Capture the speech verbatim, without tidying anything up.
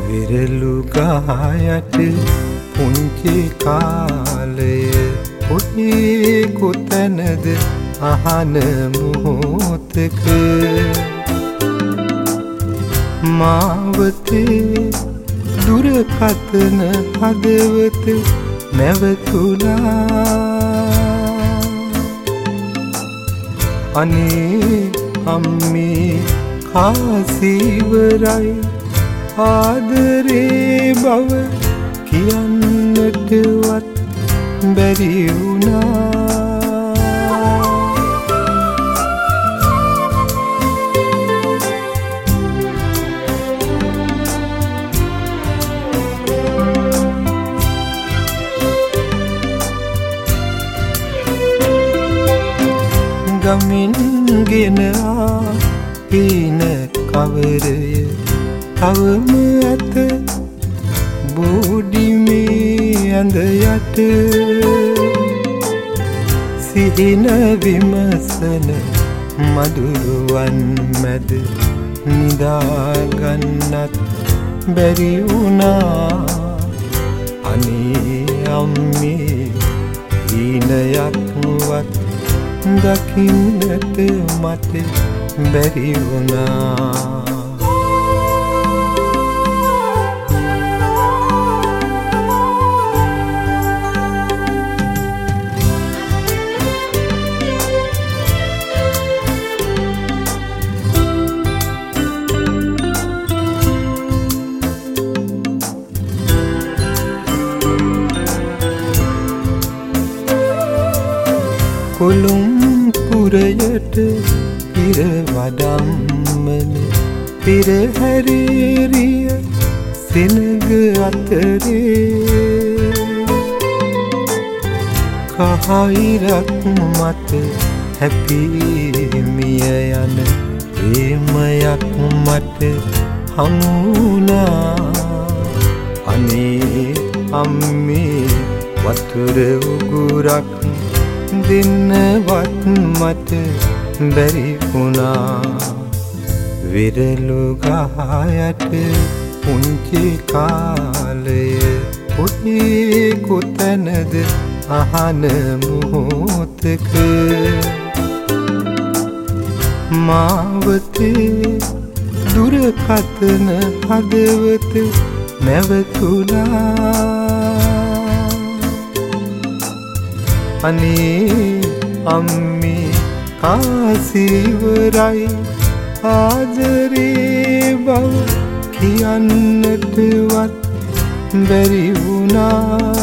විරලු ගහයට පුංචි කාලය ඔහි කොතැනද අහන මොහොතක මාවතේ දුරකථන හදවත නැවතුණා අනේ අම්මේ කාසිවරයි ආදරේ බව කියන්නටවත් බැරි වුණා ගමින් ගෙන ආ පීන කවරය තවම ඇත බෝඩිමේ ඇඳ යට සිහින විමසන මදුරුවන් මැද නිදාගන්නත් බැරි වුණා අනේ අම්මේ හීනයක්වත් දකින්නට මට බැරි වුණා කොළුම් පුරයට පිර වඩම්මන පිරහැරේරිය සෙනග අතරේ කහයිරක් මත හැපිමිය යන ප්‍රේමයක් මට හමුුණා අනේ අම්මේ වතුර උගුරක් දෙන්නවත් මට බැරි වුණා විරලු ගහයට පුංචි කාලය ඔහි කොතැනද අහන මොහොතක මාවතේ දුරකථන හදවත නැවතුණා අනේ අම්මේ කාසිවරයි ආදරේ බව කියන්නටවත් බැරි වුණා